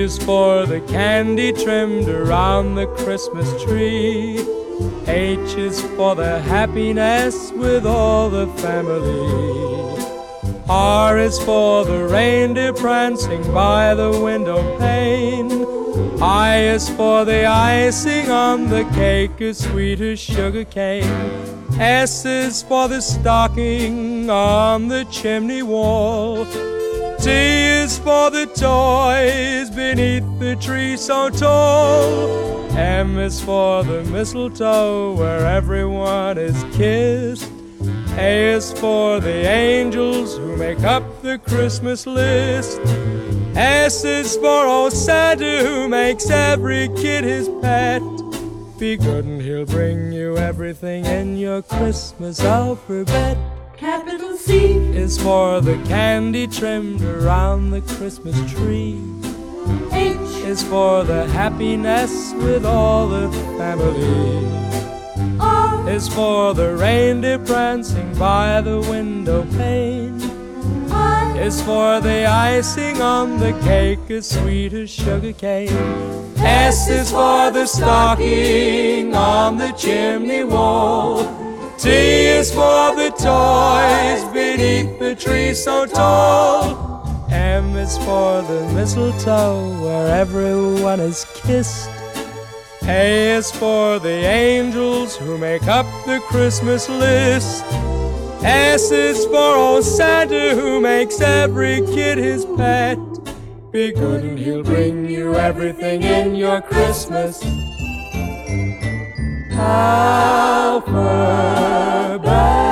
is for the candy trimmed around the Christmas tree. H is for the happiness with all the family. R is for the reindeer prancing by the window pane. I is for the icing on the cake as sweet as sugar cane. S is for the stocking on the chimney wall. T is for the toys beneath the tree so tall. M is for the mistletoe where everyone is kissed. A is for the angels who make up the Christmas list. S is for old Santa who makes every kid his pet. Be good and he'll bring you everything in your Christmas alphabet. Capital C is for the candy trimmed around the Christmas tree. H is for the happiness with all the family. R is for the reindeer prancing by the window pane. I is for the icing on the cake as sweet as sugar cane. S is for the stocking on the chimney wall. T is for the toys beneath the tree so tall. M is for the mistletoe where everyone is kissed. A is for the angels who make up the Christmas list. S is for old Santa who makes every kid his pet. Be good and he'll bring you everything in your Christmas alphabet.